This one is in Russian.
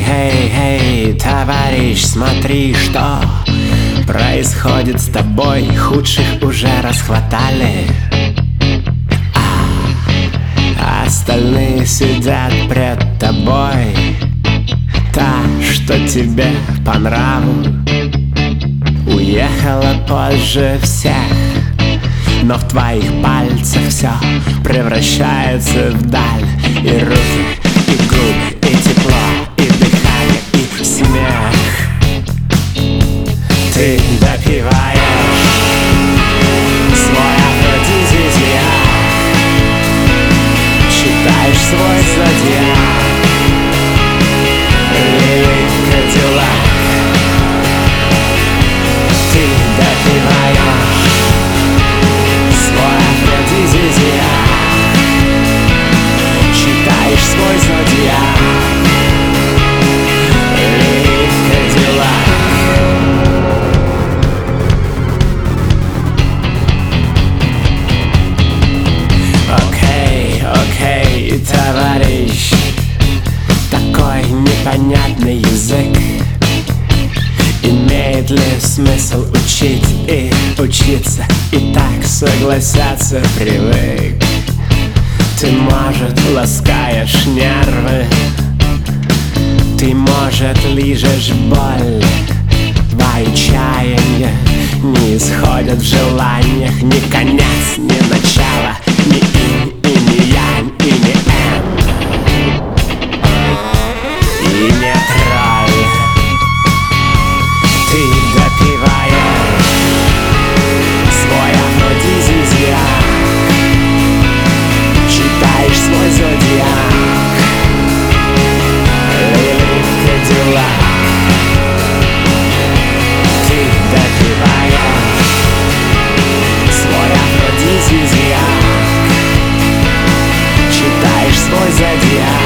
Эй, товарищ, смотри, что происходит с тобой. Худших уже расхватали, а остальные сидят пред тобой. Та, что тебе по нраву, уехала позже всех, но в твоих пальцах все превращается вдаль. И руки, и губы, и тепло, и дыхание, и смех. Ты допиваешь свой афродизиак, читаешь свой зодиак, Лилий Кадиллак. Ты допиваешь свой афродизиак, читаешь свой зодиак, Лилий Кадиллак. Окей, товарищ, такой непонятный язык. Имеет ли смысл учить и учиться? И так согласятся привык. Ты, может, ласкаешь нервы, ты, может, лижешь боль. Твои чаяния не исходят в желаниях. Ни конец, ни начало, ни инь и ни янь, и ни эн, и не тролль. Ты допиваешь свой афродизиак, читаешь свой зодиак, Лилий Кадиллак. Ты допиваешь свой афродизиак, читаешь свой зодиак.